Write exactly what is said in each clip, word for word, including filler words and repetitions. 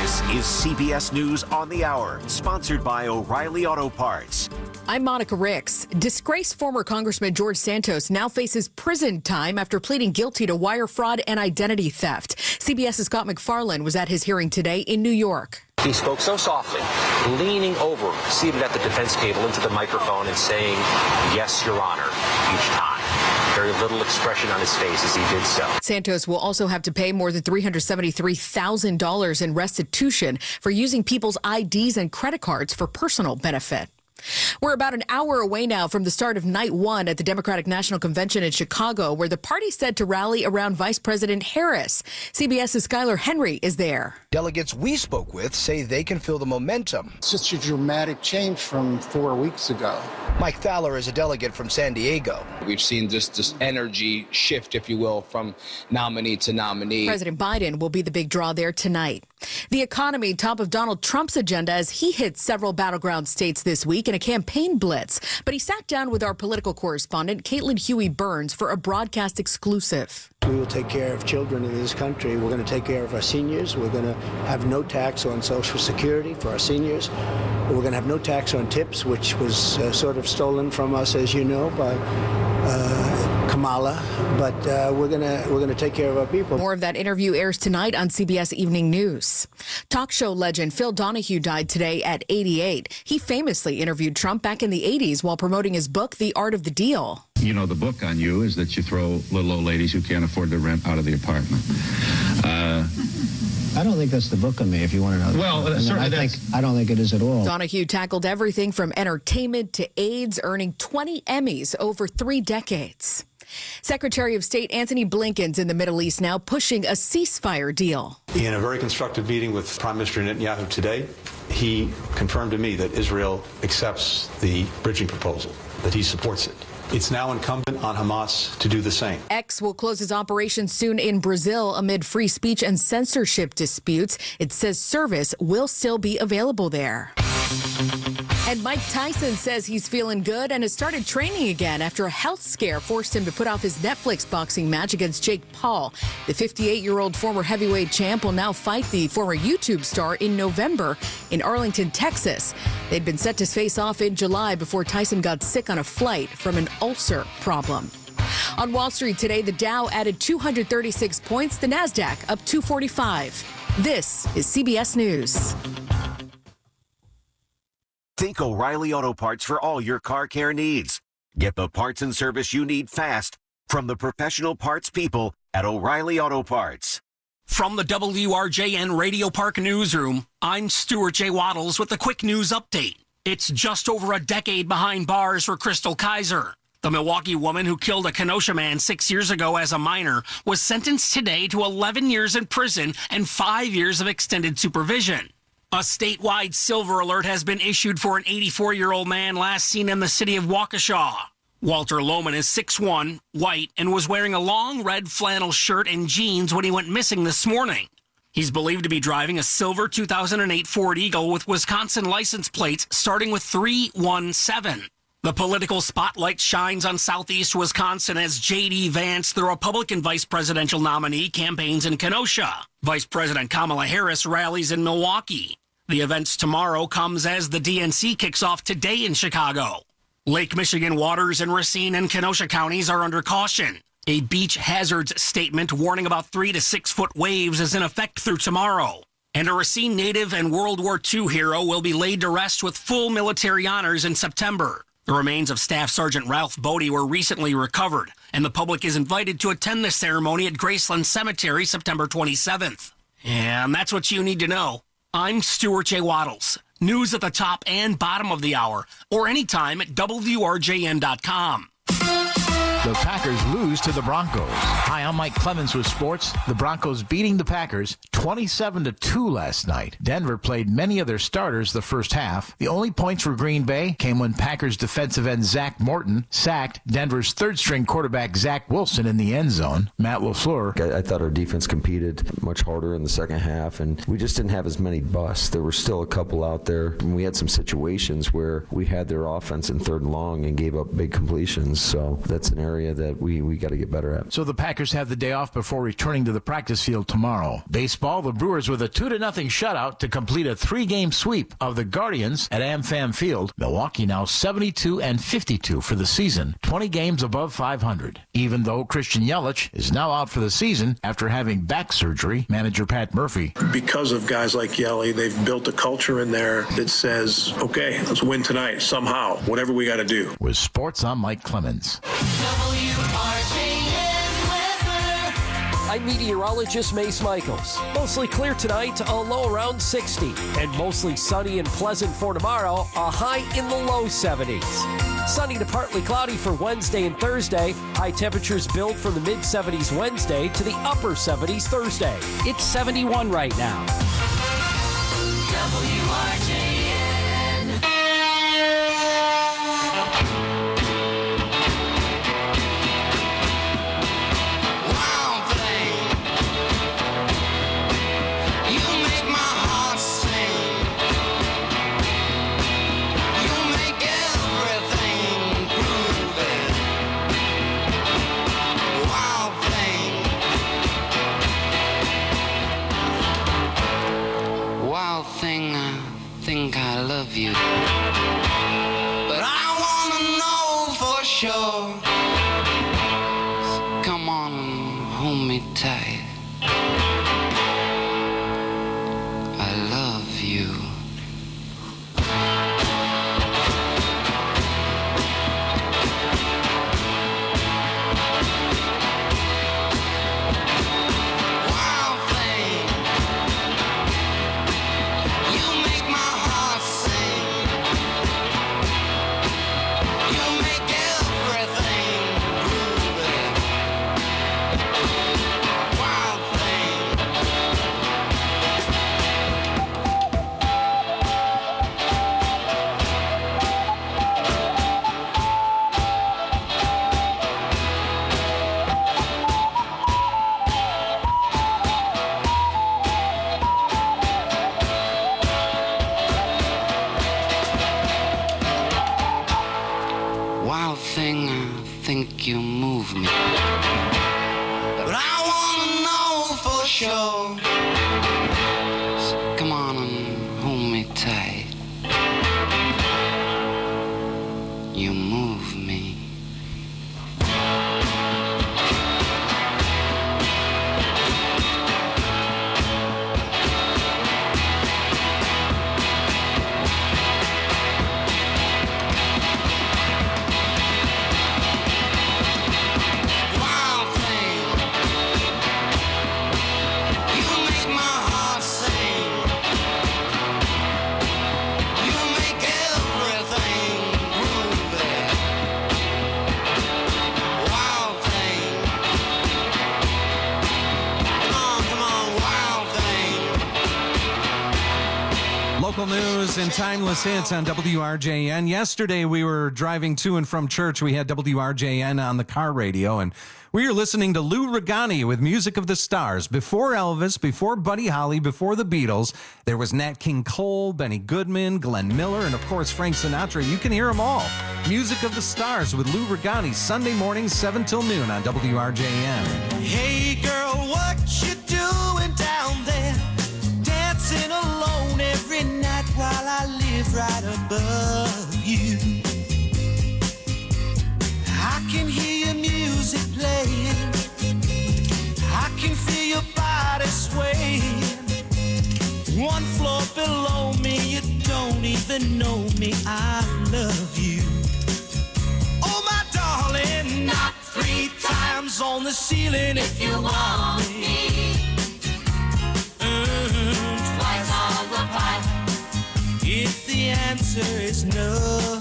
This is C B S News on the Hour, sponsored by O'Reilly Auto Parts. I'm Monica Ricks. Disgraced former Congressman George Santos now faces prison time after pleading guilty to wire fraud and identity theft. CBS's Scott McFarland was at his hearing today in New York. He spoke so softly, leaning over, seated at the defense table into the microphone and saying, "Yes, Your Honor," each time. Very little expression on his face as he did so. Santos will also have to pay more than three hundred seventy-three thousand dollars in restitution for using people's I Ds and credit cards for personal benefit. We're about an hour away now from the start of night one at the Democratic National Convention in Chicago, where the party said to rally around Vice President Harris. CBS's Skylar Henry is there. Delegates we spoke with say they can feel the momentum. It's such a dramatic change from four weeks ago. Mike Thaler is a delegate from San Diego. We've seen this, this energy shift, if you will, from nominee to nominee. President Biden will be the big draw there tonight. The economy top of Donald Trump's agenda as he hits several battleground states this week in a campaign blitz. But he sat down with our political correspondent, Caitlin Huey Burns, for a broadcast exclusive. We will take care of children in this country. We're going to take care of our seniors. We're going to have no tax on Social Security for our seniors. We're going to have no tax on tips, which was uh, sort of stolen from us, as you know, by uh, Kamala. But uh, we're going to we're going to take care of our people. More of that interview airs tonight on C B S Evening News. Talk show legend Phil Donahue died today at eighty-eight. He famously interviewed Trump back in the eighties while promoting his book, The Art of the Deal. You know, the book on you is that you throw little old ladies who can't afford to rent out of the apartment. Uh, I don't think that's the book on me, if you want to know. Well, uh, certainly I think I don't think it is at all. Donahue tackled everything from entertainment to AIDS, earning twenty Emmys over three decades. Secretary of State Antony Blinken's in the Middle East now, pushing a ceasefire deal. In a very constructive meeting with Prime Minister Netanyahu today, he confirmed to me that Israel accepts the bridging proposal, that he supports it. It's now incumbent on Hamas to do the same. X will close its operations soon in Brazil amid free speech and censorship disputes. It says service will still be available there. And Mike Tyson says he's feeling good and has started training again after a health scare forced him to put off his Netflix boxing match against Jake Paul. The fifty-eight-year-old former heavyweight champ will now fight the former YouTube star in November in Arlington, Texas. They'd been set to face off in July before Tyson got sick on a flight from an ulcer problem. On Wall Street today, the Dow added two hundred thirty-six points, the Nasdaq up two forty-five. This is C B S News. Think O'Reilly Auto Parts for all your car care needs. Get the parts and service you need fast from the professional parts people at O'Reilly Auto Parts. From the W R J N Radio Park Newsroom, I'm Stuart J. Waddles with a quick news update. It's just over a decade behind bars for Crystal Kaiser. The Milwaukee woman who killed a Kenosha man six years ago as a minor was sentenced today to eleven years in prison and five years of extended supervision. A statewide silver alert has been issued for an eighty-four-year-old man last seen in the city of Waukesha. Walter Lohman is six foot one, white, and was wearing a long red flannel shirt and jeans when he went missing this morning. He's believed to be driving a silver two thousand eight Ford Eagle with Wisconsin license plates starting with three one seven. The political spotlight shines on southeast Wisconsin as J D. Vance, the Republican vice presidential nominee, campaigns in Kenosha. Vice President Kamala Harris rallies in Milwaukee. The events tomorrow comes as the D N C kicks off today in Chicago. Lake Michigan waters in Racine and Kenosha counties are under caution. A beach hazards statement warning about three to six foot waves is in effect through tomorrow. And a Racine native and World War Two hero will be laid to rest with full military honors in September. The remains of Staff Sergeant Ralph Bodie were recently recovered, and the public is invited to attend the ceremony at Graceland Cemetery September twenty-seventh. And that's what you need to know. I'm Stuart J. Waddles. News at the top and bottom of the hour, or anytime at W R J N dot com. The Packers lose to the Broncos. Hi, I'm Mike Clemens with sports. The Broncos beating the Packers twenty-seven to two last night. Denver played many of their starters the first half. The only points for Green Bay came when Packers defensive end Zach Morton sacked Denver's third-string quarterback Zach Wilson in the end zone. Matt LaFleur. I, I thought our defense competed much harder in the second half, and we just didn't have as many busts. There were still a couple out there. And we had some situations where we had their offense in third and long and gave up big completions. So that's an area area that we, we got to get better at. So the Packers have the day off before returning to the practice field tomorrow. Baseball, the Brewers with a two to nothing shutout to complete a three-game sweep of the Guardians at AmFam Field. Milwaukee now seventy-two and fifty-two for the season, twenty games above five hundred. Even though Christian Yelich is now out for the season after having back surgery, manager Pat Murphy. Because of guys like Yelly, they've built a culture in there that says, okay, let's win tonight somehow, whatever we got to do. With sports, I'm Mike Clemens. W R J N weather. I'm meteorologist Mace Michaels. Mostly clear tonight, a low around sixty, and mostly sunny and pleasant for tomorrow, a high in the low seventies. Sunny to partly cloudy for Wednesday and Thursday. High temperatures build from the mid-seventies Wednesday to the upper seventies Thursday. It's seventy-one right now. W R J N. Wild thing, you make my heart sing. You make everything groovy. Wild thing, wild thing. I think I love you, but I wanna know for sure. So come on and hold me tight. I love you. Wild thing, you make my heart sing. You make everything groovy. Wild Wild thing, I think you move me, but I wanna know for sure. So come on and hold me tight. You move me. Wild thing, you make my heart sing. You make everything groovy. Wild thing, come on, come on, wild thing. Local news and timeless hits on W R J N. Yesterday, we were driving to and from church. We had W R J N on the car radio, and we were listening to Lou Regani with Music of the Stars. Before Elvis, before Buddy Holly, before the Beatles, there was Nat King Cole, Benny Goodman, Glenn Miller, and of course Frank Sinatra. You can hear them all. Music of the Stars with Lou Regani, Sunday mornings, seven till noon on W R J N. Hey girl, what you doing down there? Dancing alone every night while I live right above you. I can hear your music playing. I can feel your body swaying. One floor below me, you don't even know me. I love you. Oh my darling, knock three times on the ceiling if you want me. Mm, twice on the pipe if the answer is no.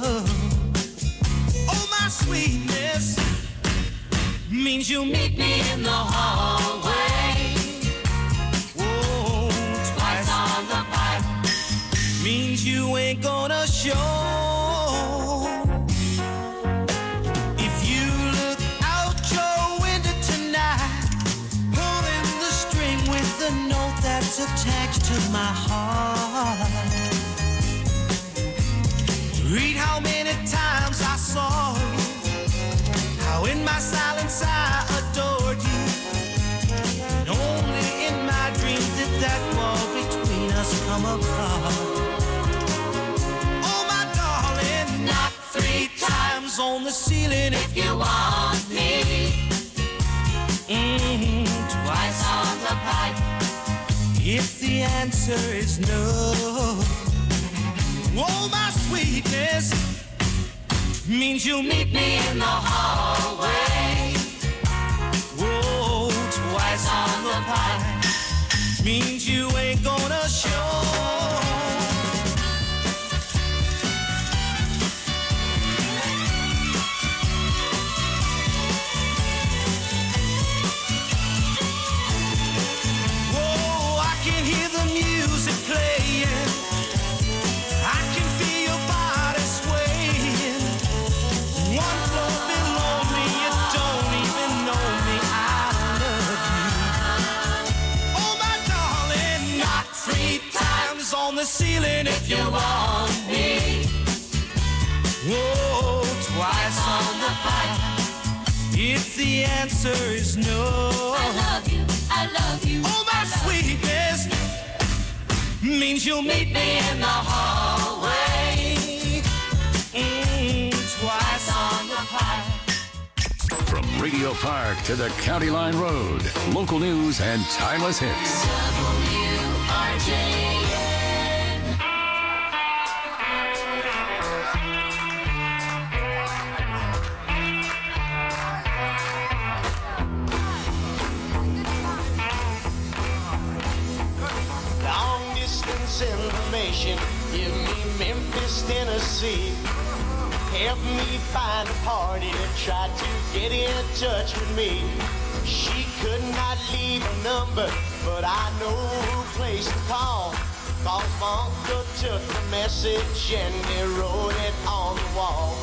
Oh my sweetness means you'll meet me in the hallway. Whoa, twice on the pipe means you ain't gonna show. If you look out your window tonight, pulling the string with the note that's attached to my heart. Read how many times I saw you, how in my come apart. Oh, my darling, knock three times on the ceiling if you want me. Mm-hmm. Twice on the pipe if the answer is no. Oh, my sweetness means you'll meet me in the hallway. Oh, twice on the pipe means you ain't gonna show. Oh, I can hear the music playing. I can feel your body swaying. One floor below me, you don't even know me. I love you. Oh, my darling, knock three times on the ceiling if you want me. Whoa, twice on the pipe if the answer is no. I love you, I love you. Oh, my sweetness means you'll meet me in the hallway. Mm, twice on the pipe. From Radio Park to the County Line Road, local news and timeless hits. W R J N. Long distance information, give me Memphis, Tennessee. Help me find a party that tried to get in touch with me. She could not leave a number, but I know who place to call. Cause my uncle took the message and he wrote it on the wall.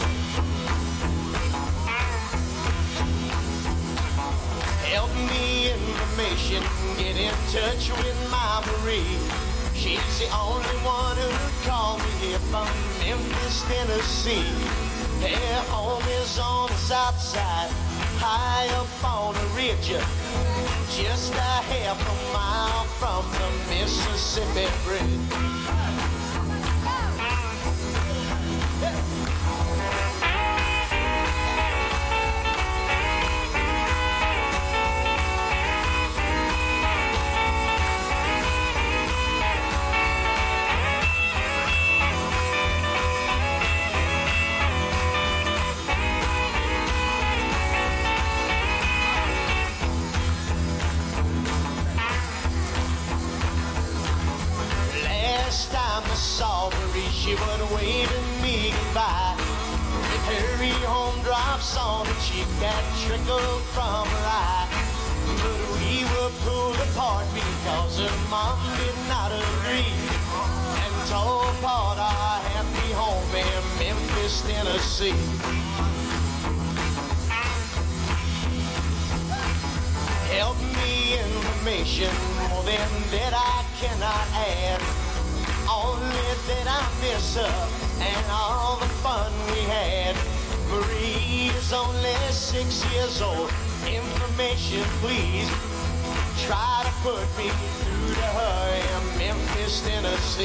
Help me information, get in touch with my Marie. She's the only one who called me here from Memphis, Tennessee. Their home is on the south side, high up on a ridge, just a half a mile from the Mississippi Bridge. She would wave at me goodbye. With her home drops on her cheek that trickled from her eye. But we were pulled apart because her mom did not agree and tore apart our happy home in Memphis, Tennessee. Help me information, more than that I cannot add. Only that I miss her and all the fun we had. Marie is only six years old. Information, please. Try to put me through to her in Memphis, Tennessee.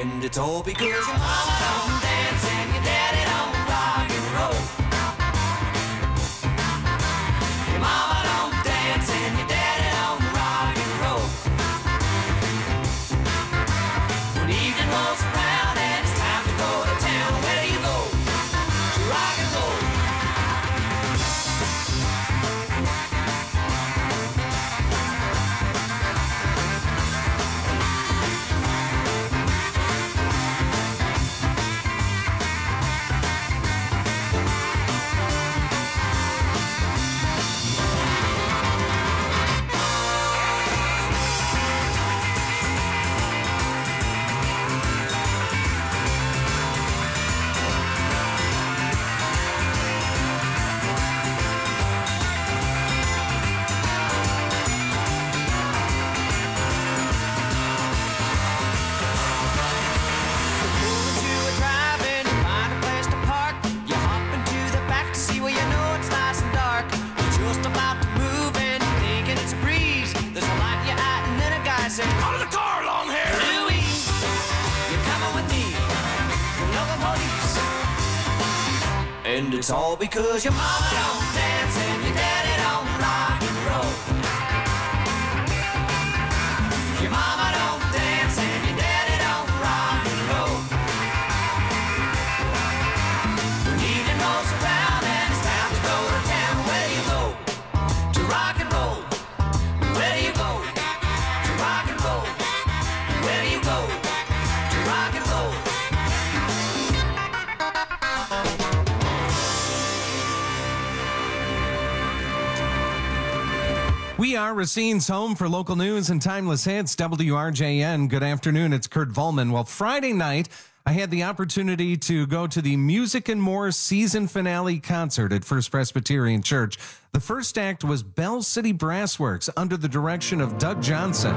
And it's all because your mama don't dance and your daddy don't rock and roll. Your mama don't dance and your daddy don't rock and roll. When evening rolls around and it's time to go to town, where do you go? To rock and roll. Out of the car, long hair! Louie, you're coming with me. The local police. And it's all because your mama don't dance and your daddy don't rock and roll. Your mama don't dance and your daddy don't rock and roll. When evening rolls around and it's time to go to town, where do you go? To rock and roll. Where do you go? Rock and roll. Where do you go? To rock and roll. We are Racine's home for local news and timeless hits, W R J N. Good afternoon, it's Kurt Volman. Well, Friday night, I had the opportunity to go to the Music and More season finale concert at First Presbyterian Church. The first act was Bell City Brassworks under the direction of Doug Johnson.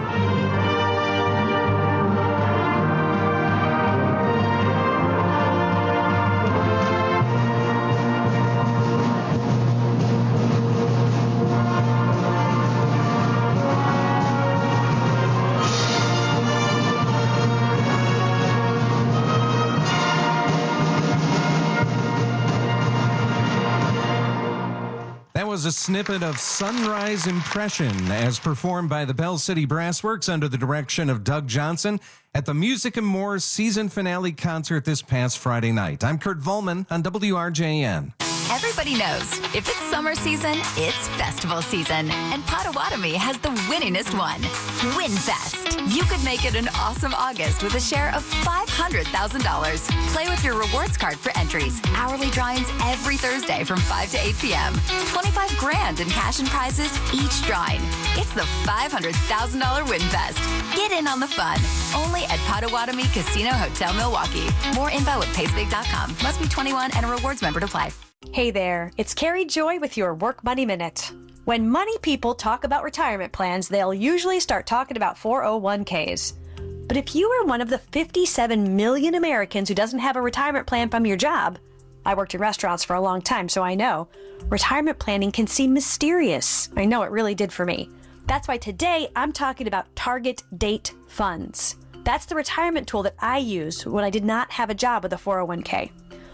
That was a snippet of Sunrise Impression as performed by the Bell City Brassworks under the direction of Doug Johnson at the Music and More season finale concert this past Friday night. I'm Kurt Volman on W R J N. Everybody knows if it's summer season, it's festival season. And Potawatomi has the winningest one, WinFest. You could make it an awesome August with a share of five hundred thousand dollars. Play with your rewards card for entries. Hourly drawings every Thursday from five to eight p.m. twenty-five grand in cash and prizes each drawing. It's the five hundred thousand dollars WinFest. Get in on the fun. Only at Potawatomi Casino Hotel Milwaukee. More info at paysbig dot com. Must be twenty-one and a rewards member to play. Hey there, it's Carrie Joy with your Work Money Minute. When money people talk about retirement plans, they'll usually start talking about four oh one k's. But if you are one of the fifty-seven million Americans who doesn't have a retirement plan from your job, I worked in restaurants for a long time, so I know, retirement planning can seem mysterious. I know it really did for me. That's why today I'm talking about Target Date Funds. That's the retirement tool that I used when I did not have a job with a four oh one k.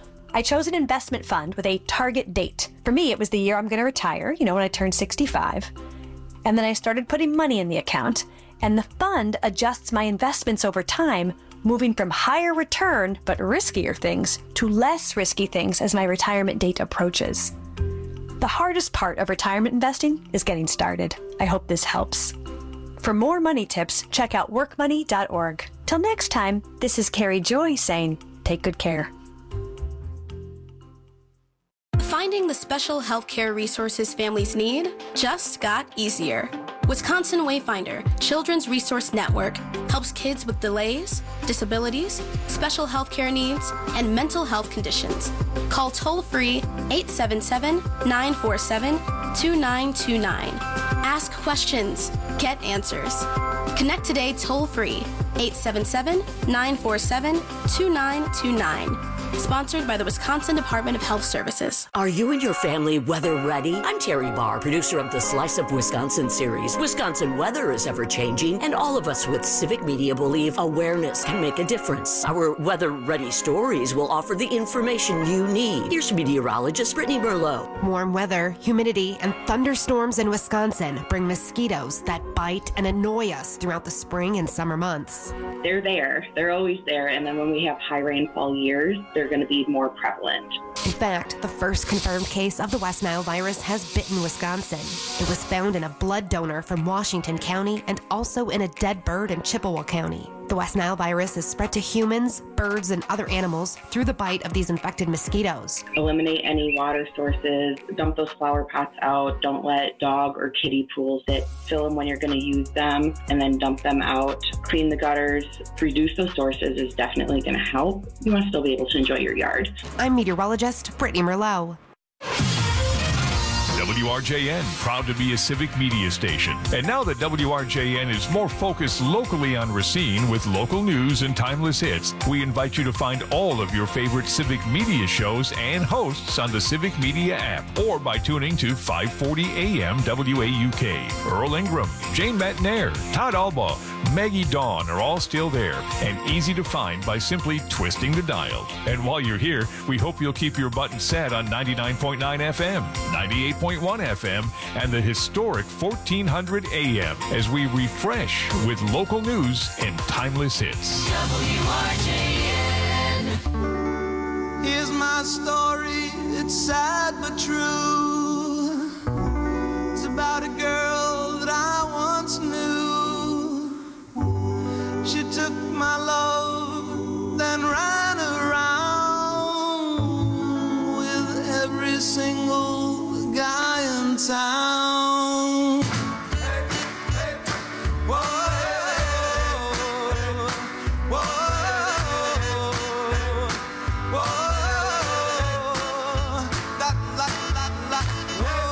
I chose an investment fund with a target date. For me, it was the year I'm going to retire, you know, when I turned sixty-five. And then I started putting money in the account, and the fund adjusts my investments over time, moving from higher return but riskier things to less risky things as my retirement date approaches. The hardest part of retirement investing is getting started. I hope this helps. For more money tips, check out work money dot org. Till next time, this is Carrie Joy saying, take good care. Finding the special healthcare resources families need just got easier. Wisconsin Wayfinder Children's Resource Network helps kids with delays, disabilities, special healthcare needs, and mental health conditions. Call toll-free eight seven seven, nine four seven, two nine two nine. Ask questions, get answers. Connect today toll-free eight seven seven, nine four seven, two nine two nine. Sponsored by the Wisconsin Department of Health Services. Are you and your family weather ready? I'm Terry Barr, producer of the Slice of Wisconsin series. Wisconsin weather is ever changing, and all of us with Civic Media believe awareness can make a difference. Our weather ready stories will offer the information you need. Here's meteorologist Brittany Merlot. Warm weather, humidity, and thunderstorms in Wisconsin bring mosquitoes that bite and annoy us throughout the spring and summer months. They're there. They're always there. And then when we have high rainfall years, they're going to be more prevalent. In fact, the first confirmed case of the West Nile virus has bitten Wisconsin. It was found in a blood donor from Washington County and also in a dead bird in Chippewa County. The West Nile virus is spread to humans, birds, and other animals through the bite of these infected mosquitoes. Eliminate any water sources, dump those flower pots out, don't let dog or kiddie pools sit, fill them when you're going to use them, and then dump them out. Clean the gutters, reduce those sources is definitely going to help. You want to still be able to enjoy your yard. I'm meteorologist Brittany Merlot. W R J N, proud to be a civic media station. And now that W R J N is more focused locally on Racine with local news and timeless hits, we invite you to find all of your favorite civic media shows and hosts on the Civic Media app or by tuning to five forty A M W A U K. Earl Ingram, Jane Matnair, Todd Alba, Maggie Dawn are all still there and easy to find by simply twisting the dial. And while you're here, we hope you'll keep your button set on ninety-nine point nine F M, ninety-eight point one F M, and the historic fourteen hundred A M as we refresh with local news and timeless hits. W R J N. Here's my story, it's sad but true. It's about a girl that I once knew. She took my love, then ran around with every single guy in town. Hey, hey, whoa, whoa, whoa, la, la, la, la, whoa.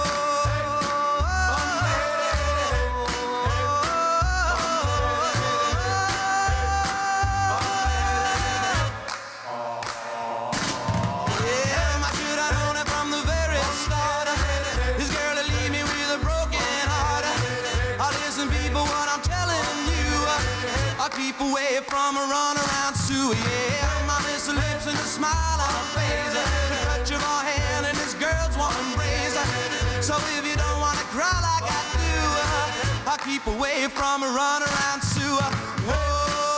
Keep away from a runaround Sue, yeah. My miss her lips and a smile on her face, the touch of her hand and this girl's warm embrace. So if you don't want to cry like I do, I'll keep away from a runaround Sue. Whoa.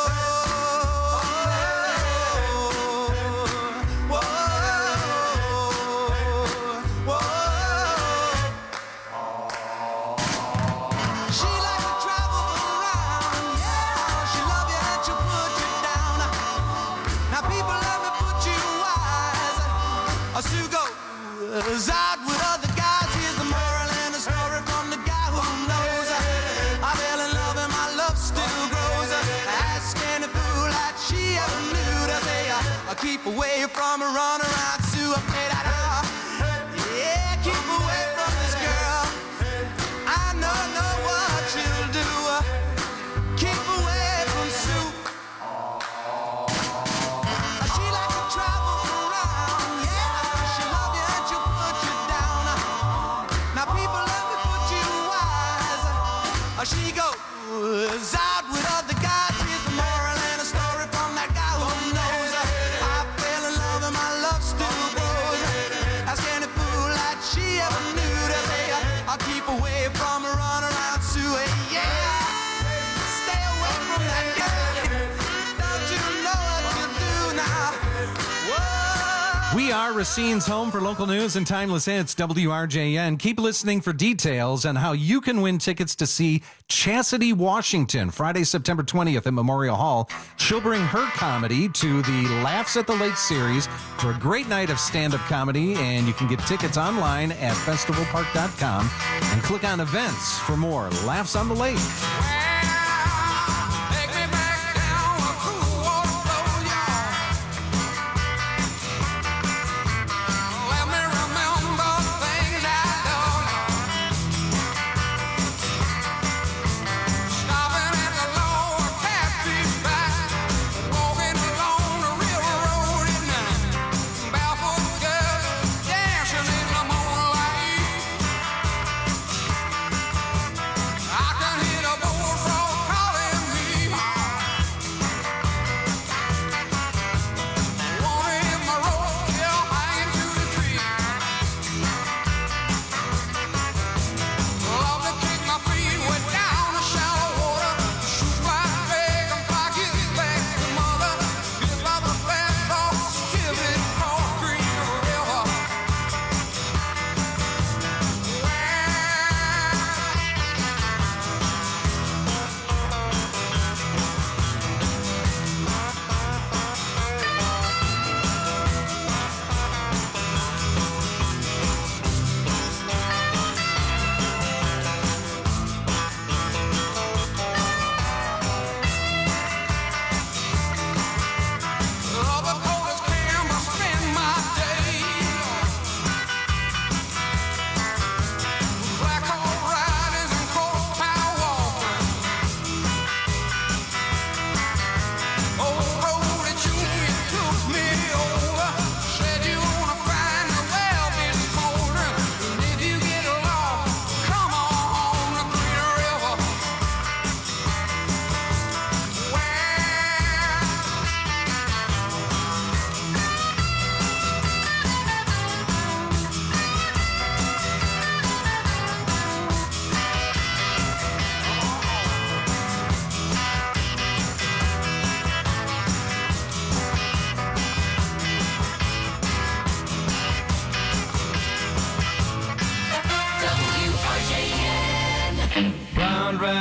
Sue goes out with other guys. Here's the moral and the story from the guy who knows. I fell in love and my love still grows. Ask any fool that she ever knew to say I keep away from a runaround Sue. I played that out. Yeah, keep away from this girl. I know, know what she'll do. Keep away from Sue. She likes to travel around, yeah. She love you and she'll put you down. Now people let me put you wise. She goes out with other guys. Here's the moral and a story from that guy who knows. I fell in love and my love still grows. Ask any fool that she ever knew to say I'll keep away from a runaround Sue. Yeah, stay away from that girl. Don't you know what you do now? Whoa. We are Racine's home for local news and timeless hits, W R J N. Keep listening for details on how you can win tickets to see Chastity Washington Friday, September twentieth at Memorial Hall. She'll bring her comedy to the Laughs at the Lake series for a great night of stand-up comedy, and you can get tickets online at festival park dot com and click on events for more Laughs on the Lake. Back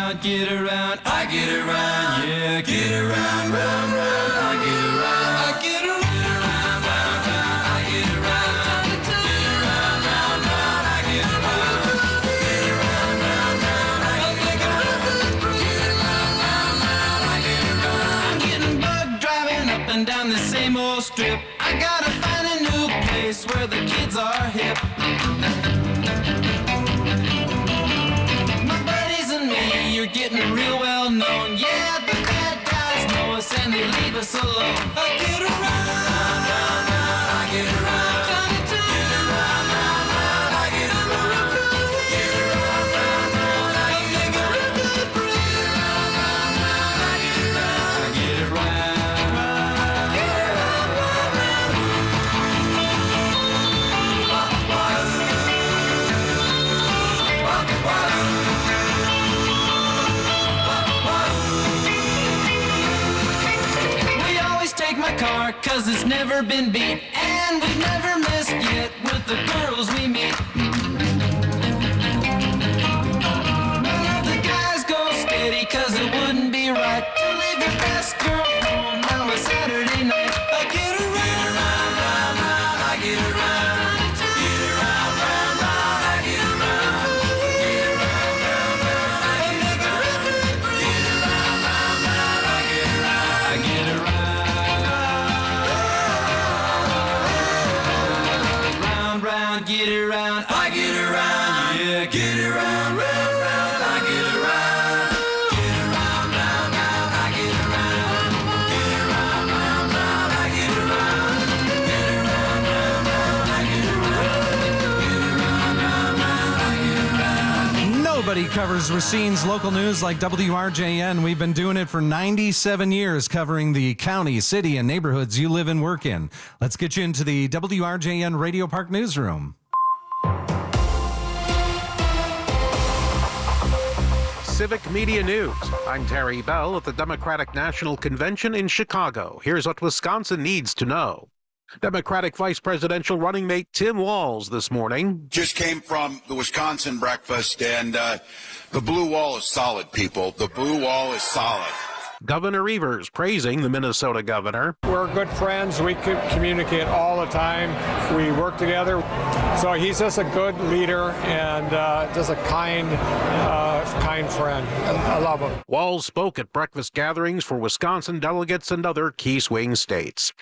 around, get around, I get around, yeah, get around, round, round, I get around, I get around, round, round, round, I get around, get around, round, round, I get around, get around, round, round, I get around, get around, round, round, I get around. I'm getting bugged driving up and down the same old strip. I gotta find a new place where the kids are hip. You're getting real well known. Yeah, the bad guys know us and they leave us alone. I get around, round, round, round, I get around. Get around, round, round, I get around. Get around, round, round, I get around. Get around, round, round, I get around. Get around, get around, round, round. My car, cause it's never been beat, and we've never missed yet with the girls we meet. None of the guys go steady, cause it wouldn't be right to leave your best girl home on a Saturday night. I get around, round, round, round, I get around. Get around, round, round, I get around. Get around, round, round, I get around. Get around, round, round, I get around. I get around. Get around, I get around, yeah, get around, round, round, I get around. Get around, round, round, I get around. Get around, round, round, I get around. Get around, round, round, I get around. Get around, round, round, I get around. Nobody covers Racine's local news like W R J N. We've been doing it for ninety-seven years, covering the county, city, and neighborhoods you live and work in. Let's get you into the W R J N Radio Park newsroom. Civic Media News. I'm Terry Bell at the Democratic National Convention in Chicago. Here's what Wisconsin needs to know. Democratic Vice Presidential running mate Tim Walz this morning. Just came from the Wisconsin breakfast, and uh, the blue wall is solid, people. The blue wall is solid. Governor Evers praising the Minnesota governor. We're good friends. We could communicate all the time. We work together. So he's just a good leader and uh, just a kind, uh, kind friend. I, I love him. Walz spoke at breakfast gatherings for Wisconsin delegates and other key swing states.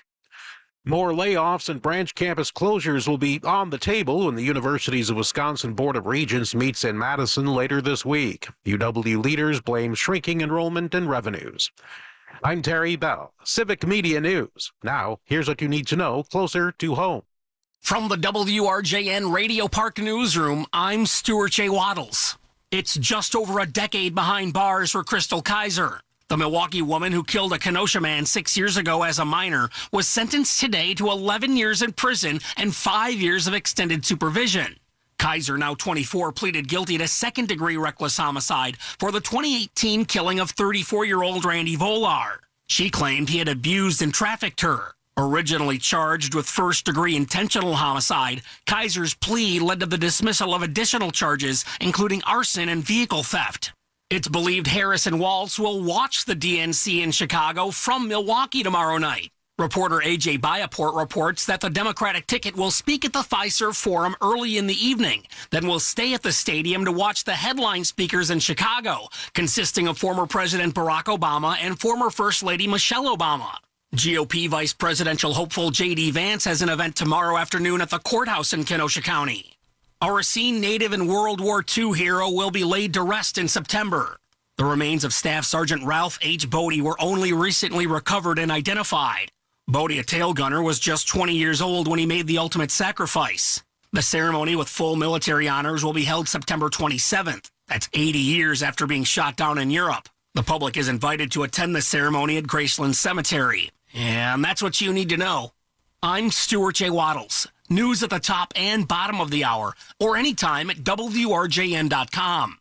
More layoffs and branch campus closures will be on the table when the Universities of Wisconsin Board of Regents meets in Madison later this week. U W leaders blame shrinking enrollment and revenues. I'm Terry Bell, Civic Media News. Now, here's what you need to know closer to home. From the W R J N Radio Park newsroom, I'm Stuart J. Waddles. It's just over a decade behind bars for Crystal Kaiser. The Milwaukee woman who killed a Kenosha man six years ago as a minor was sentenced today to eleven years in prison and five years of extended supervision. Kaiser, now twenty-four, pleaded guilty to second-degree reckless homicide for the twenty eighteen killing of thirty-four-year-old Randy Volar. She claimed he had abused and trafficked her. Originally charged with first-degree intentional homicide, Kaiser's plea led to the dismissal of additional charges, including arson and vehicle theft. It's believed Harris and Walz will watch the D N C in Chicago from Milwaukee tomorrow night. Reporter A J Biaport reports that the Democratic ticket will speak at the Fiserv Forum early in the evening, then will stay at the stadium to watch the headline speakers in Chicago, consisting of former President Barack Obama and former First Lady Michelle Obama. G O P Vice Presidential hopeful J D Vance has an event tomorrow afternoon at the courthouse in Kenosha County. A Racine native and World War Two hero will be laid to rest in September. The remains of Staff Sergeant Ralph H. Bodie were only recently recovered and identified. Bodie, a tail gunner, was just twenty years old when he made the ultimate sacrifice. The ceremony with full military honors will be held September twenty-seventh. That's eighty years after being shot down in Europe. The public is invited to attend the ceremony at Graceland Cemetery. And that's what you need to know. I'm Stuart J. Waddles. News at the top and bottom of the hour, or anytime at W R J N dot com.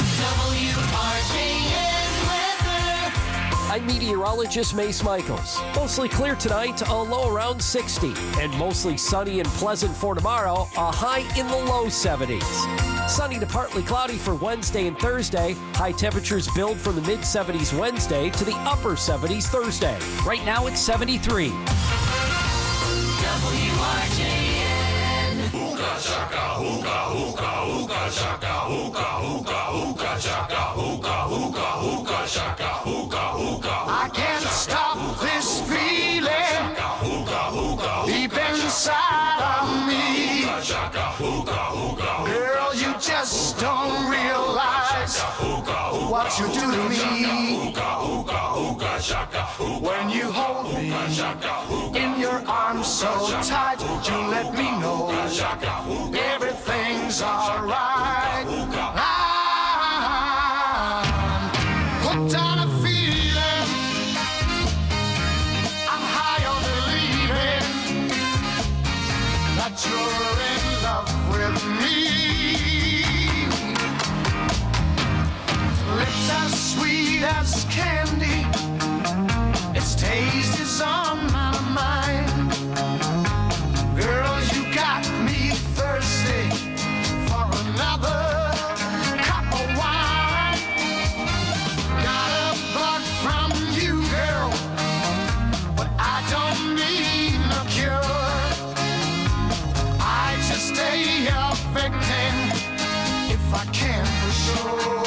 W R J N weather. I'm meteorologist Mace Michaels. Mostly clear tonight, a low around sixty, and mostly sunny and pleasant for tomorrow, a high in the low seventies. Sunny to partly cloudy for Wednesday and Thursday. High temperatures build from the mid-seventies Wednesday to the upper seventies Thursday. Right now it's seventy-three. W R J N. Hookah chaka, hookah, hookah, hookah chaka, hookah, hookah, hookah chaka, hookah, hookah, hookah chaka, hookah, hookah. I can't stop this feeling deep inside of me. Girl, you just don't realize what you do to me. When you hold me in your arms so tight, you let me know everything's alright. I'm hooked on a feeling, I'm high on believing that you're in love with me. Lips as sweet as candy, its taste is on my mind. Girl, you got me thirsty for another cup of wine. Got a bug from you, girl, but I don't need no cure. I just stay affecting if I can for sure.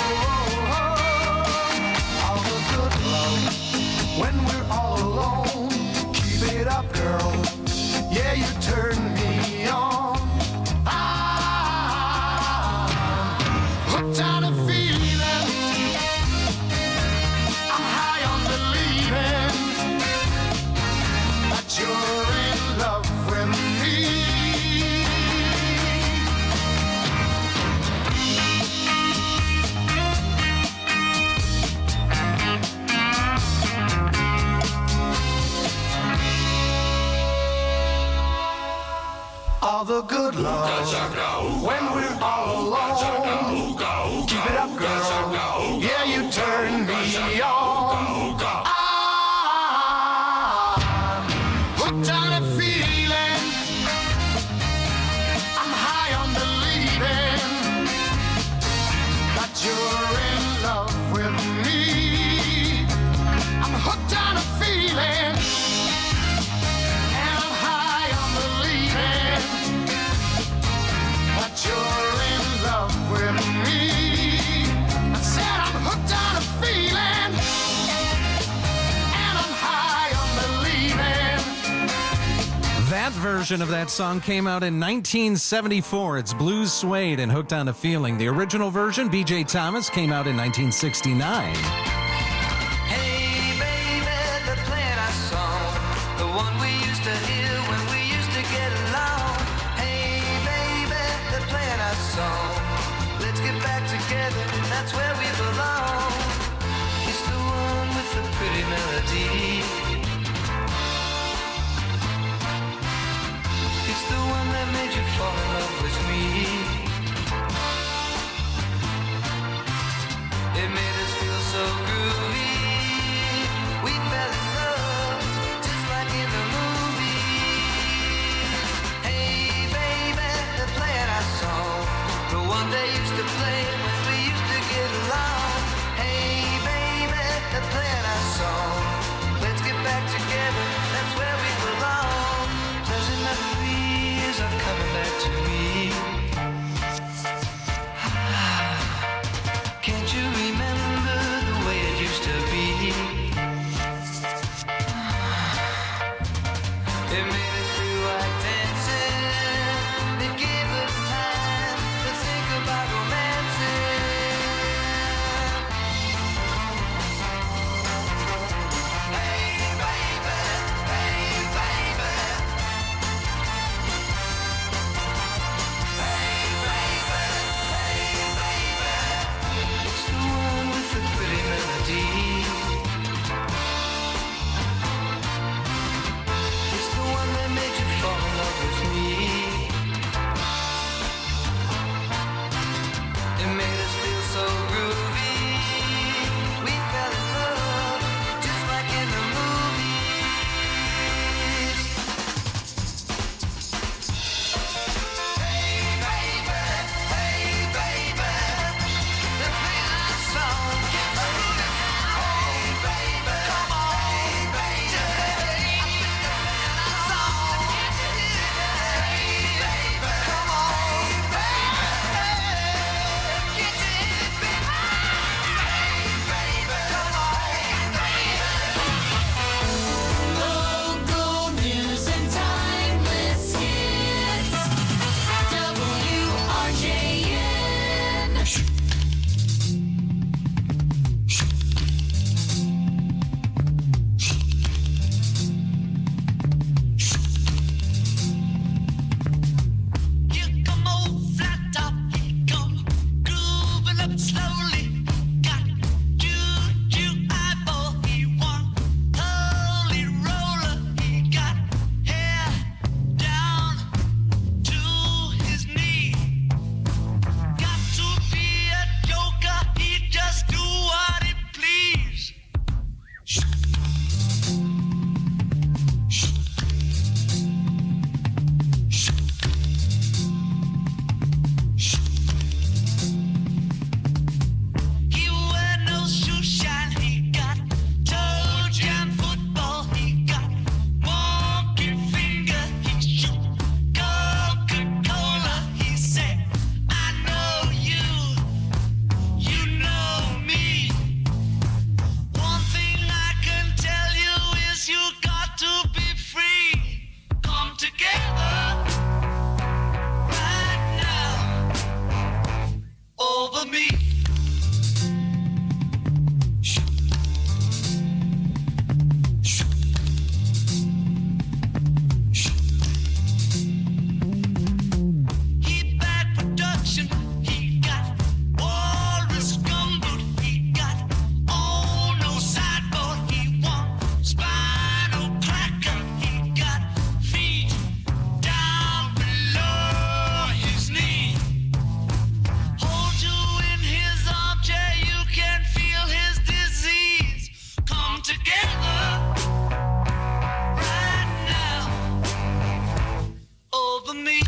All the good love when we're all alone. Keep it up, girl. Yeah, you turn me on. I'm hooked on a feeling, I'm high on believing that you're in love with me. All the good love when we're all alone. Keep it up, girl. Yeah, you turn me on. I'm hooked on a feeling, I'm high on believing that you're in love with me. I'm hooked on a feeling, and I'm high on believing that you're in love with me. I said I'm hooked on a feeling, and I'm high on believing. That version of that song came out in nineteen seventy-four. It's Blues Suede and Hooked on a Feeling. The original version, B J Thomas, came out in nineteen sixty-nine. Hey baby, the plan I saw, the one we used to hear when we used to get along. Hey baby, the plan I saw, let's get back together, that's where we belong. It's the one with the pretty melody, it's the one that made you fall in love with me. It made us feel so groovy, we fell in love just like in the movie. Hey baby, the plan I saw, the one they used to play when we used to get along. Hey baby, the plan I saw, let's get back together, that's where we belong. Pleasant memories are coming back to me. Can't you remember the way it used to be? It made us feel like dancing, it gave us time to think about romancing. Hey baby, hey baby, hey baby, hey baby. It's the one with the pretty melody, it's the one that made you fall in love over me. He bad production. He got walrus gumboot. He got oh no sideboard. He want spinal cracker. He got feet down below his knee. Hold you in his armchair. You can feel his disease come together right now over me.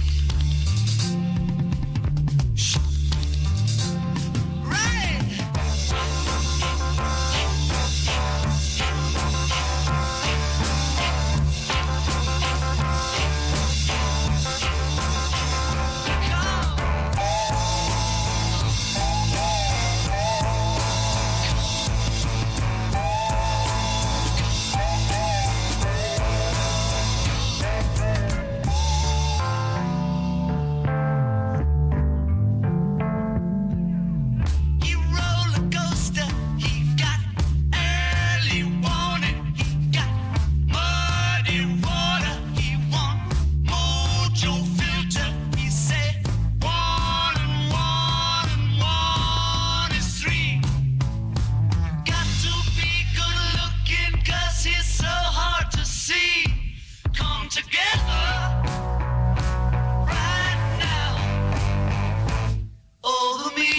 He roller coaster. He got early warning. He got muddy water. He want mojo filter. He said one and one and one is three. Got to be good looking 'cause he's so hard to see. Come together right now over me.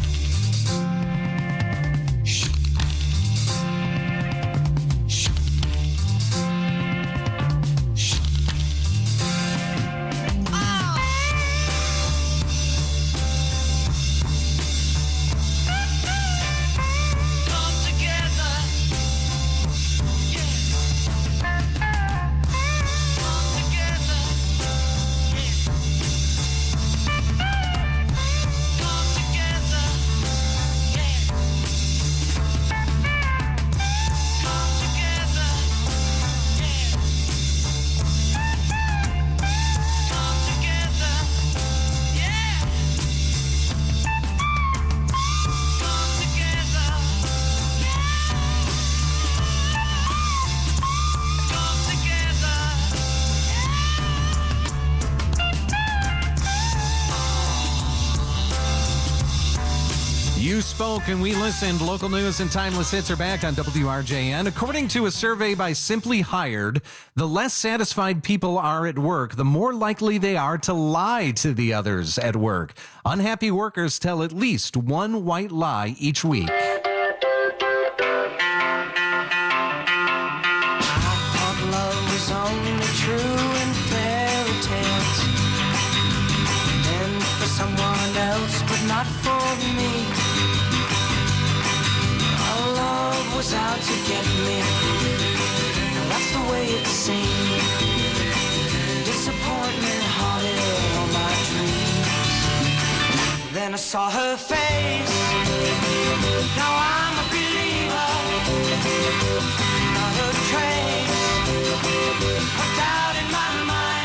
Come together, come together, come together, come together, come together, yeah. Come together, come together. You spoke and we listened. Local news and timeless hits are back on W R J N. According to a survey by Simply Hired, the less satisfied people are at work, the more likely they are to lie to the others at work. Unhappy workers tell at least one white lie each week. Thought love was only true in fairy tales, meant for someone else, but not for me. Our love was out to get me, and that's the way it seemed. Disappointment haunted all my dreams. Then I saw her face. Now I'm a believer. Not a trace of doubt in my mind.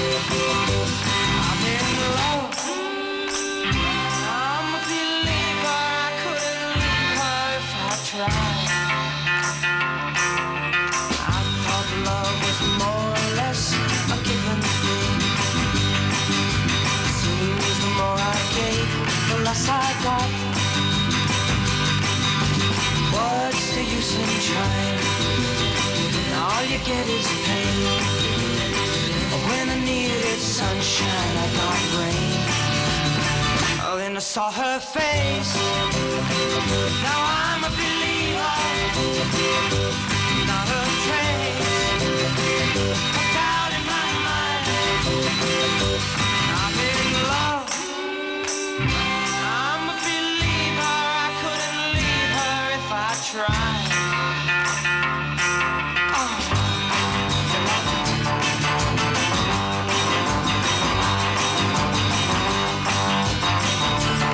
I'm in love. I'm a believer. I couldn't leave her if I tried. I thought love was more or less a given thing. Seems the more I gave, the less I got. What's the use in trying? All you get is pain. When I needed sunshine, I got rain. Oh, then I saw her face. Now I'm a believer. Not a trace of doubt in my mind. I'm in love. I'm a believer. I couldn't leave her if I tried.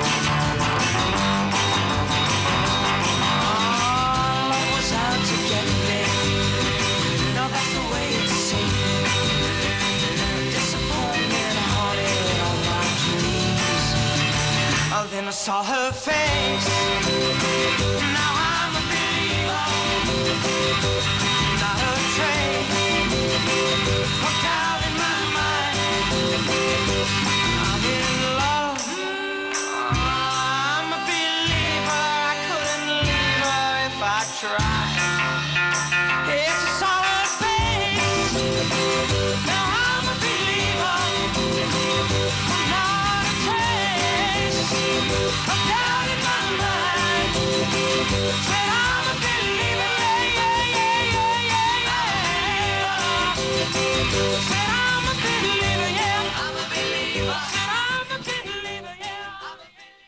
Love was out to get me. saw her face. Now I'm a believer, not a trace of doubt in my mind. I'm in love, I'm a believer. I couldn't leave her if I tried. Yes, I saw her face. Now I'm a believer, not a trace of doubt in my mind. Said I'm a believer, yeah, yeah, yeah, yeah, yeah. Said I'm a believer, yeah, I'm a believer. Said I'm a believer, yeah, I'm a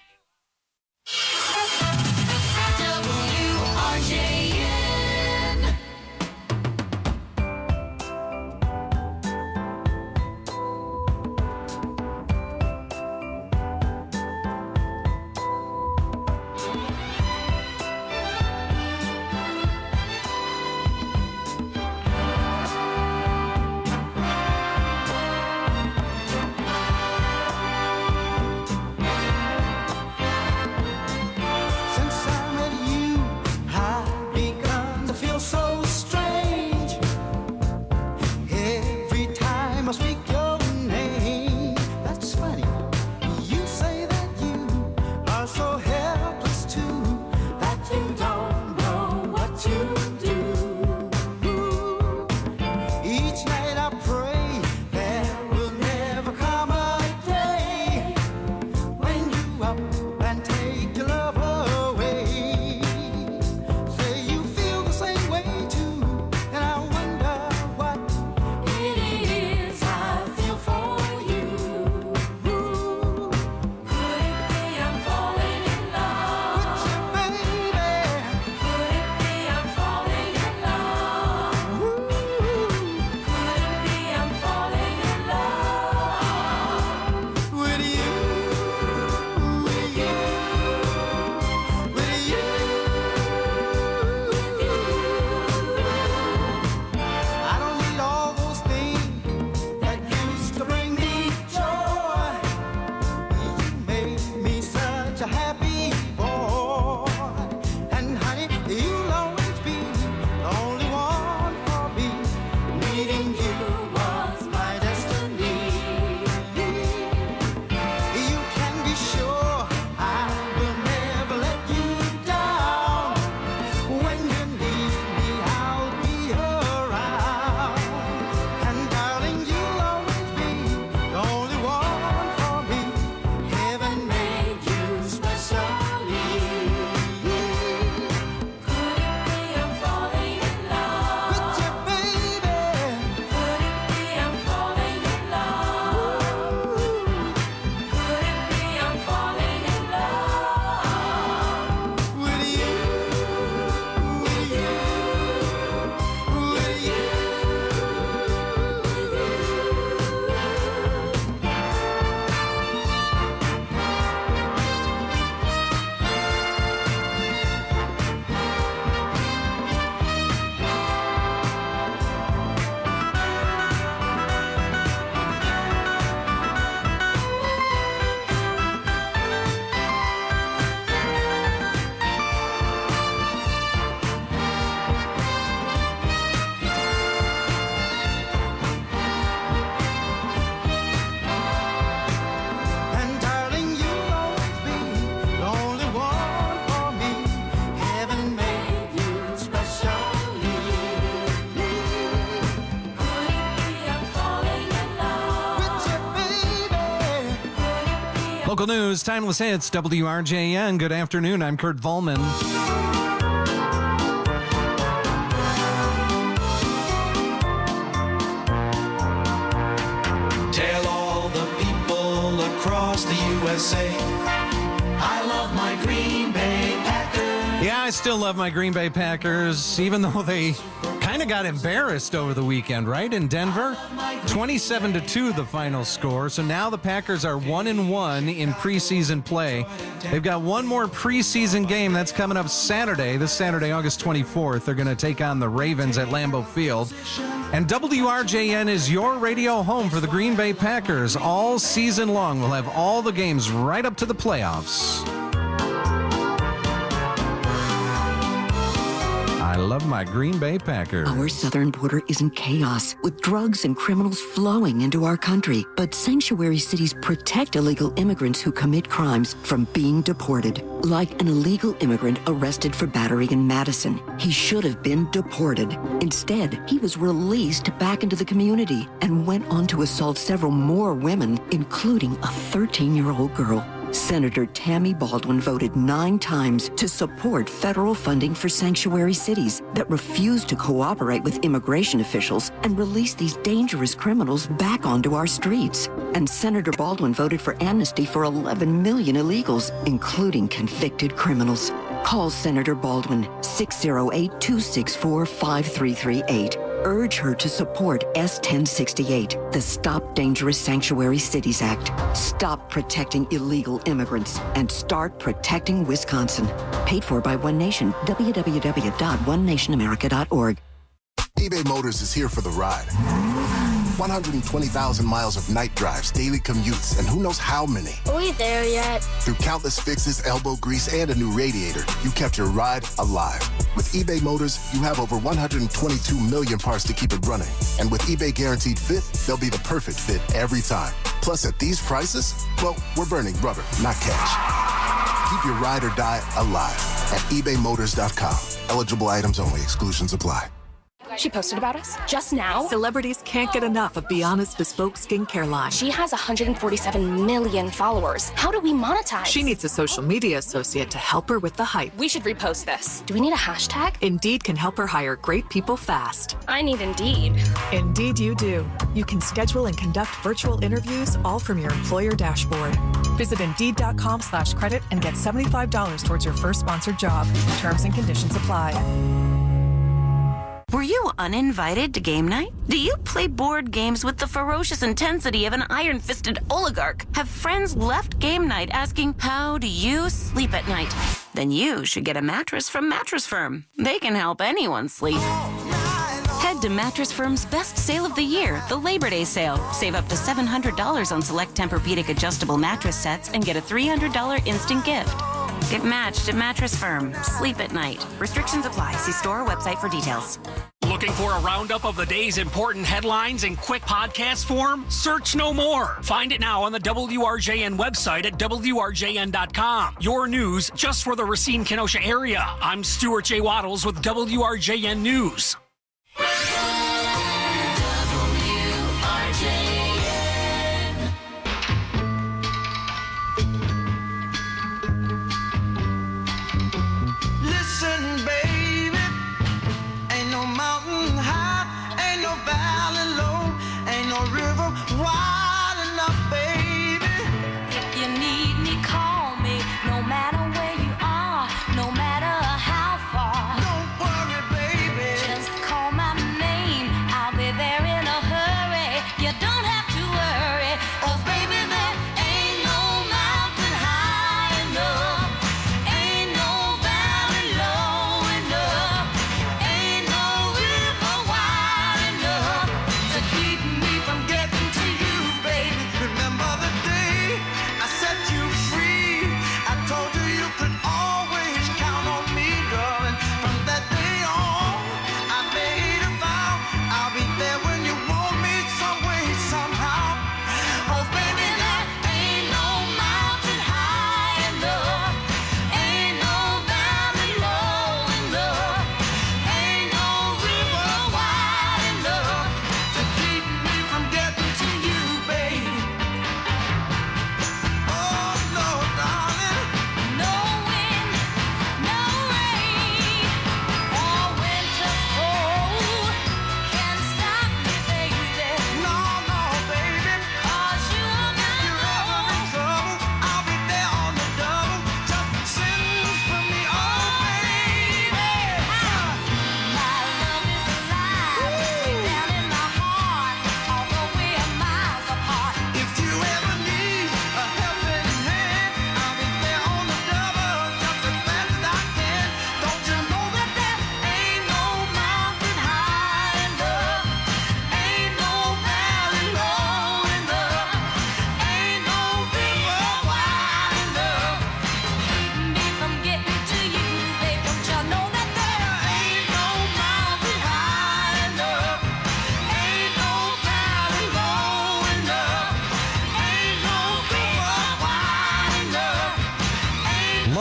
believer. W R J N. Since I met you, I've begun to feel so strange. Every time I speak your name, that's funny. You say that you are so helpless too, that you don't know what to do. Each night I pray there will never come a day when you up and take your love away. Say you feel the same way too, and I wonder what it is I feel for you. Could it be I'm falling in love with you, baby? Could it be I'm falling in love? Could it be I'm falling in love with you? With you, with you. I don't need all those things that used to bring me joy. You made me such a happy boy, and honey, you'll always be the only one for me. Meeting you was my destiny. You can be sure I will never let you down. When you need me, I'll be around. And darling, you'll always be the only one for me. Heaven made you specially. Could it be I'm falling in love with you, baby? Could it be I'm falling in love? Could it be I'm falling in love with you? With you, with you. And darling, you'll always be the only one for me. Heaven made you specially. Could it be I'm falling in love with you, baby? Could it be I'm Local news, timeless hits, W R J N. Good afternoon. I'm Kurt Volman. Tell all the people across the U S A I love my Green Bay Packers. Yeah, I still love my Green Bay Packers, even though they kind of got embarrassed over the weekend, right? In Denver, twenty-seven to two the final score. So now the Packers are one and one in preseason play. They've got one more preseason game that's coming up Saturday. This Saturday, August twenty-fourth, they're going to take on the Ravens at Lambeau Field. And W R J N is your radio home for the Green Bay Packers all season long. We'll have all the games right up to the playoffs. love my Green Bay Packers. Our southern border is in chaos, with drugs and criminals flowing into our country. But sanctuary cities protect illegal immigrants who commit crimes from being deported. Like an illegal immigrant arrested for battery in Madison. He should have been deported. Instead, he was released back into the community and went on to assault several more women, including a thirteen-year-old girl. Senator Tammy Baldwin voted nine times to support federal funding for sanctuary cities that refuse to cooperate with immigration officials and release these dangerous criminals back onto our streets. And Senator Baldwin voted for amnesty for eleven million illegals, including convicted criminals. Call Senator Baldwin, six oh eight, two six four, five three three eight. Urge her to support S ten sixty-eight, the Stop Dangerous Sanctuary Cities Act. Stop protecting illegal immigrants and start protecting Wisconsin. Paid for by One Nation, w w w dot one nation america dot org. eBay Motors is here for the ride. one hundred twenty thousand miles of night drives, daily commutes, and who knows how many. Are we there yet? Through countless fixes, elbow grease, and a new radiator, you kept your ride alive. With eBay Motors, you have over one hundred twenty-two million parts to keep it running. And with eBay Guaranteed Fit, they'll be the perfect fit every time. Plus, at these prices, well, we're burning rubber, not cash. Keep your ride or die alive at ebay motors dot com. Eligible items only. Exclusions apply. She posted about us just now. Celebrities can't get enough of Biana's bespoke skincare line. She has one hundred forty-seven million followers. How do we monetize? She needs a social media associate to help her with the hype. We should repost this. Do we need a hashtag? Indeed can help her hire great people fast. I need Indeed. Indeed you do. You can schedule and conduct virtual interviews all from your employer dashboard. Visit Indeed.com slash credit and get seventy-five dollars towards your first sponsored job. Terms and conditions apply. Were you uninvited to game night? Do you play board games with the ferocious intensity of an iron-fisted oligarch? Have friends left game night asking, how do you sleep at night? Then you should get a mattress from Mattress Firm. They can help anyone sleep. Head to Mattress Firm's best sale of the year, the Labor Day sale. Save up to seven hundred dollars on select Tempur-Pedic adjustable mattress sets and get a three hundred dollars instant gift. Get matched at Mattress Firm. Sleep at night. Restrictions apply. See store or website for details. Looking for a roundup of the day's important headlines in quick podcast form? Search no more. Find it now on the W R J N website at W R J N dot com. Your news just for the Racine-Kenosha area. I'm Stuart J. Waddles with W R J N News. Listen, baby, ain't no mountain high, ain't no valley low, ain't no river wide enough, baby. If you need me, call me, no matter where you are, no matter how far. Don't worry, baby, just call my name, I'll be there in a hurry. You don't have to worry, 'cause baby, there ain't no mountain high enough, ain't no valley low enough, ain't no river wide enough to keep me from getting to you.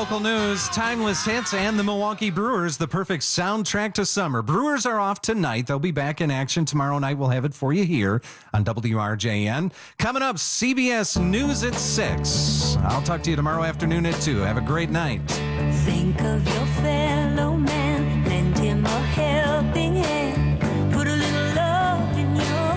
local news, timeless hits, and the Milwaukee Brewers, the perfect soundtrack to summer. Brewers are off tonight. They'll be back in action tomorrow night. We'll have it for you here on W R J N. Coming up, C B S News at six. I'll talk to you tomorrow afternoon at two. Have a great night. Think of your fellow man, lend him a helping hand, put a little love in your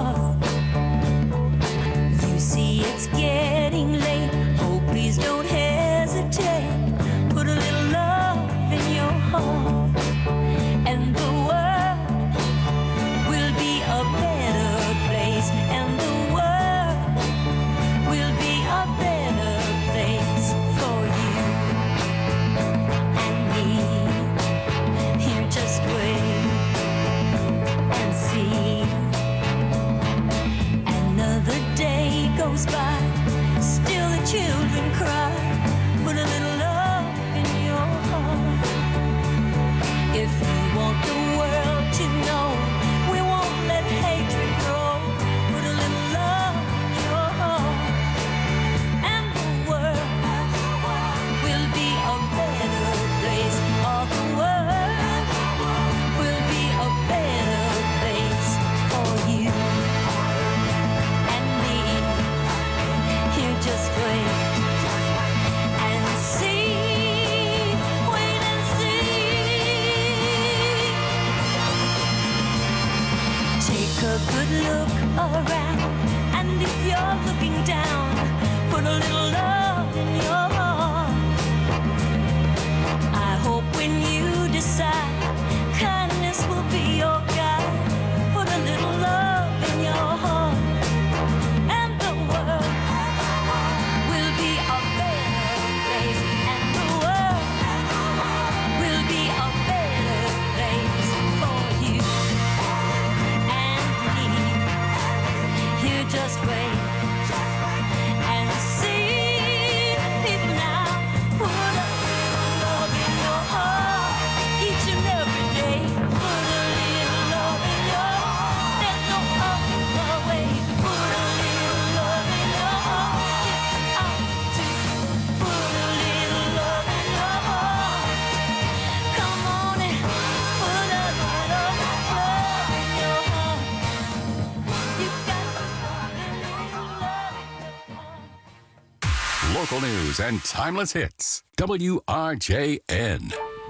heart. You see it's getting late, oh please don't hesitate, put a little love in your heart, and the world will be a better place, and the world will be a better place for you and me. Here, just wait and see. Another day goes by, still the children cry. Put a little love in your heart. If you want the world to know, we won't let hatred grow. Put a little love in your heart, and the world will be a better place. All the world will be a better place for you and me. Here, just wait and see. Wait and see. Take a good look around, and if you're looking down, put a little love in your heart. I hope when you decide, kindness will be your guide. Put a little love in your heart, and the world will be a better place, and the world will be a better place for you and me. Here, just wait and see. People now, put a little love in your heart each and every day. Put a little love in your heart. There's no other way. Put a little love in your heart. Get out to put a little love in your heart. Come on and put a little love in your heart. You got to put a little love in your heart. Local news and timeless hits. W R J N.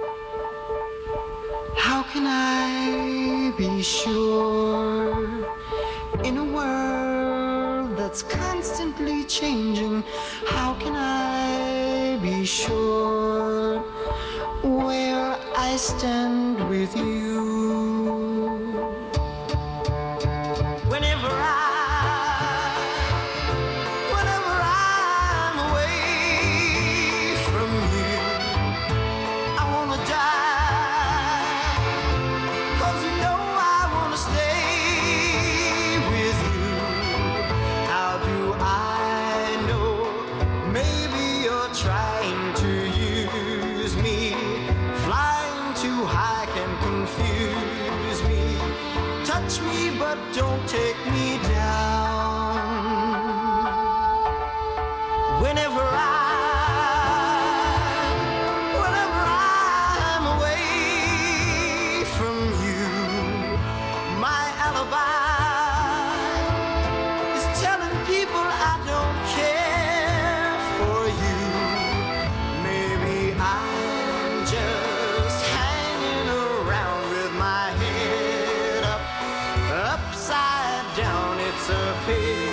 How can I be sure in a world that's constantly changing? How can I be sure where I stand with you? Whenever I Whenever I'm away from you, I wanna die. 'Cause you know I wanna stay with you. How do I know? Maybe you're trying to use me. Flying too high can confuse me. Touch me, but don't take me down. Whenever I Whenever I'm away from you, my alibi is telling people I don't care for you. Maybe I'm just hanging around with my head up, upside down. It's a pity.